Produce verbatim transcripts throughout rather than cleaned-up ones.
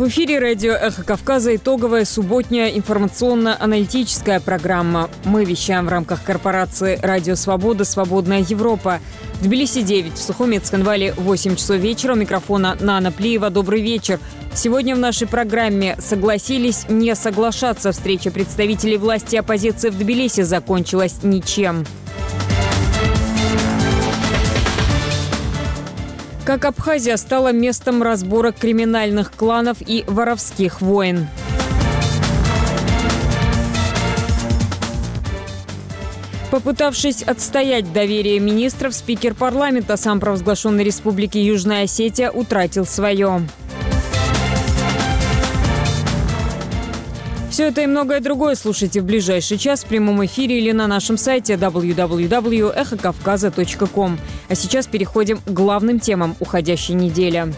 В эфире радио «Эхо Кавказа» итоговая субботняя информационно-аналитическая программа. Мы вещаем в рамках корпорации «Радио Свобода. Свободная Европа». В Тбилиси девять, в Сухуми и Цхинвале восемь часов вечера. У микрофона Нана Плиева. Добрый вечер. Сегодня в нашей программе согласились не соглашаться. Встреча представителей власти и оппозиции в Тбилиси закончилась ничем. Как Абхазия стала местом разборок криминальных кланов и воровских войн. Попытавшись отстоять доверие министров, спикер парламента самопровозглашенной республики Южная Осетия утратил свое. Все это и многое другое слушайте в ближайший час в прямом эфире или на нашем сайте дабл ю дабл ю дабл ю точка эхо кавказа точка ком. А сейчас переходим к главным темам уходящей недели.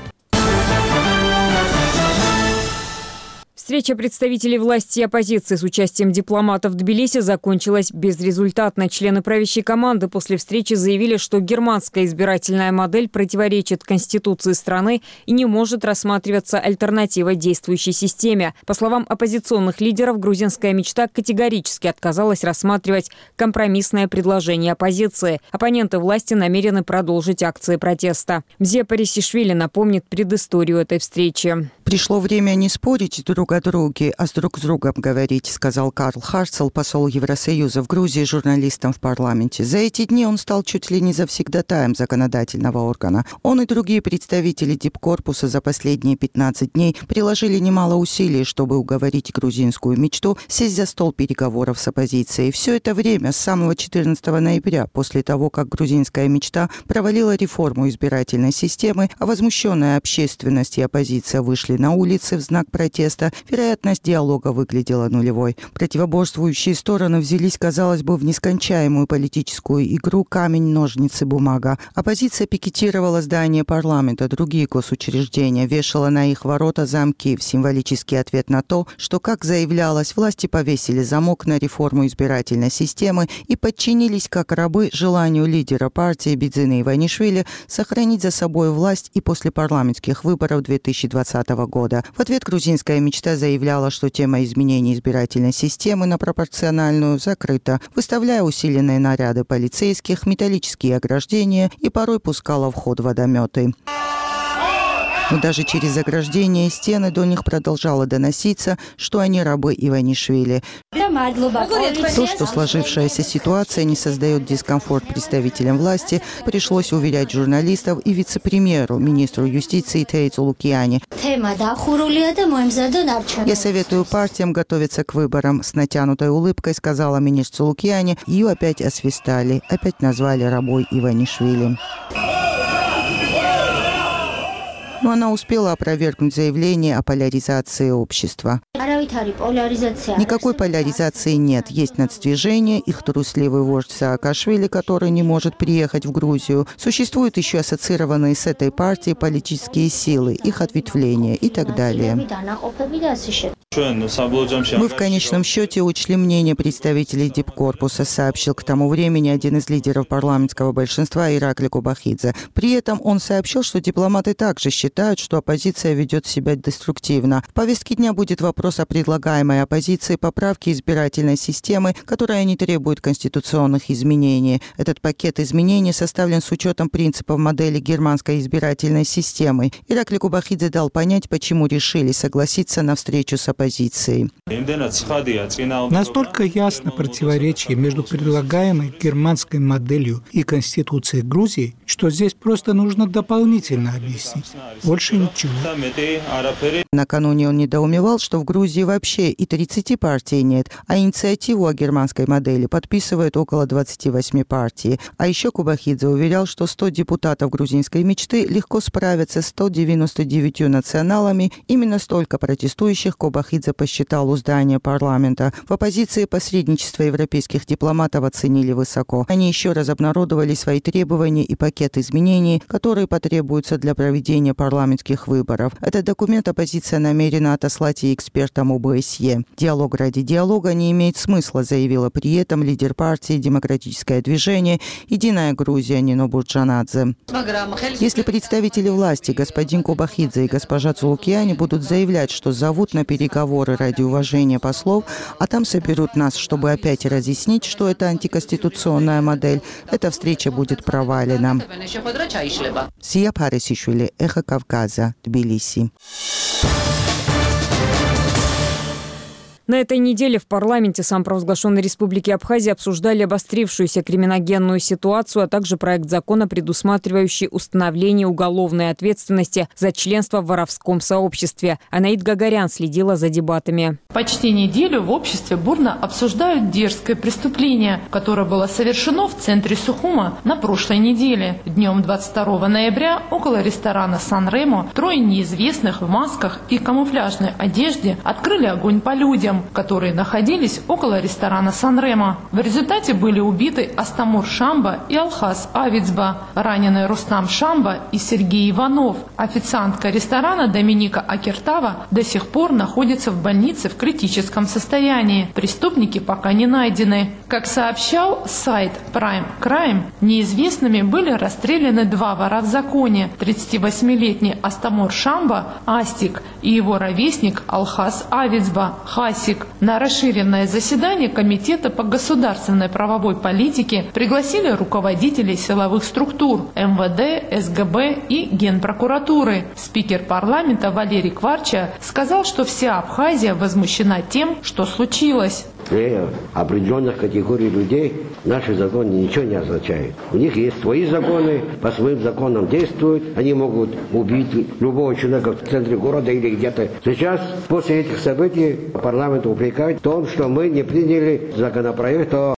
Встреча представителей власти и оппозиции с участием дипломатов в Тбилиси закончилась безрезультатно. Члены правящей команды после встречи заявили, что германская избирательная модель противоречит Конституции страны и не может рассматриваться альтернативой действующей системе. По словам оппозиционных лидеров, грузинская мечта категорически отказалась рассматривать компромиссное предложение оппозиции. Оппоненты власти намерены продолжить акции протеста. Мзия Парисишвили напомнит предысторию этой встречи. «Пришло время не спорить друг о друге, а с друг с другом говорить», сказал Карл Харцел, посол Евросоюза в Грузии, журналистам в парламенте. За эти дни он стал чуть ли не завсегдатаем законодательного органа. Он и другие представители дипкорпуса за последние пятнадцать дней приложили немало усилий, чтобы уговорить грузинскую мечту сесть за стол переговоров с оппозицией. Все это время, с самого четырнадцатого ноября, после того, как грузинская мечта провалила реформу избирательной системы, а возмущенная общественность и оппозиция вышли на улицы в знак протеста, вероятность диалога выглядела нулевой. Противоборствующие стороны взялись, казалось бы, в нескончаемую политическую игру камень, ножницы, бумага. Оппозиция пикетировала здание парламента, другие госучреждения, вешала на их ворота замки в символический ответ на то, что, как заявлялось, власти повесили замок на реформу избирательной системы и подчинились как рабы желанию лидера партии Бидзины Иванишвили сохранить за собой власть и после парламентских выборов две тысячи двадцатого года. В ответ грузинская мечта заявляла, что тема изменения избирательной системы на пропорциональную закрыта, выставляя усиленные наряды полицейских, металлические ограждения и порой пускала в ход водометы. Но даже через ограждения и стены до них продолжало доноситься, что они рабы Иванишвили. То, что сложившаяся ситуация не создает дискомфорт представителям власти, пришлось уверять журналистов и вице-премьеру, министру юстиции Теицу Лукиани. «Я советую партиям готовиться к выборам», с натянутой улыбкой сказала министр Лукиани. Ее опять освистали, опять назвали рабой Иванишвили. Но она успела опровергнуть заявление о поляризации общества. Никакой поляризации нет. Есть нацдвижение, их трусливый вождь Саакашвили, который не может приехать в Грузию. Существуют еще ассоциированные с этой партией политические силы, их ответвления и так далее. Мы в конечном счете учли мнение представителей дипкорпуса, сообщил к тому времени один из лидеров парламентского большинства Иракли Кубахидзе. При этом он сообщил, что дипломаты также считают, что оппозиция ведет себя деструктивно. В повестке дня будет вопрос о предлагаемой оппозиции поправки избирательной системы, которая не требует конституционных изменений. Этот пакет изменений составлен с учетом принципов модели германской избирательной системы. Иракли Кубахидзе дал понять, почему решили согласиться на встречу с оппозицией. Настолько ясно противоречие между предлагаемой германской моделью и Конституцией Грузии, что здесь просто нужно дополнительно объяснить. Больше ничего. Накануне он недоумевал, что в Грузии вообще и тридцати партий нет, а инициативу о германской модели подписывают около двадцати восьми партий. А еще Кубахидзе уверял, что сто депутатов грузинской мечты легко справятся с ста девяноста девятью националами. Именно столько протестующих Кубахидзе Кубахидзе посчитал у здания парламента. В оппозиции посредничество европейских дипломатов оценили высоко. Они еще раз обнародовали свои требования и пакет изменений, которые потребуются для проведения парламентских выборов. Этот документ оппозиция намерена отослать и экспертам президентом ОБСЕ. Диалог ради диалога не имеет смысла, заявила при этом лидер партии «Демократическое движение» «Единая Грузия» Нино Бурджанадзе. Если представители власти, господин Кобахидзе и госпожа Цулукиани, будут заявлять, что зовут на переговоры ради уважения послов, а там соберут нас, чтобы опять разъяснить, что это антиконституционная модель, эта встреча будет провалена. Сия Парисишвили, Эхо Кавказа, Тбилиси. На этой неделе в парламенте самопровозглашенной Республики Абхазия обсуждали обострившуюся криминогенную ситуацию, а также проект закона, предусматривающий установление уголовной ответственности за членство в воровском сообществе. Анаид Гагарян следила за дебатами. Почти неделю в обществе бурно обсуждают дерзкое преступление, которое было совершено в центре Сухума на прошлой неделе. Днем двадцать второго ноября около ресторана «Сан-Ремо» трое неизвестных в масках и камуфляжной одежде открыли огонь по людям, которые находились около ресторана «Сан-Ремо». В результате были убиты Астамур Шамба и Алхас Авицба, ранены Рустам Шамба и Сергей Иванов. Официантка ресторана Доминика Акертава до сих пор находится в больнице в критическом состоянии. Преступники пока не найдены. Как сообщал сайт Prime Crime, неизвестными были расстреляны два вора в законе: тридцативосьмилетний Астамур Шамба Астик и его ровесник Алхас Авицба Хасик. На расширенное заседание Комитета по государственной правовой политике пригласили руководителей силовых структур эм вэ дэ, эс гэ бэ и Генпрокуратуры. Спикер парламента Валерий Кварча сказал, что вся Абхазия возмущена тем, что случилось. Для определенных категорий людей наши законы ничего не означают. У них есть свои законы, по своим законам действуют. Они могут убить любого человека в центре города или где-то. Сейчас, после этих событий, парламент упрекает в том, что мы не приняли законопроект о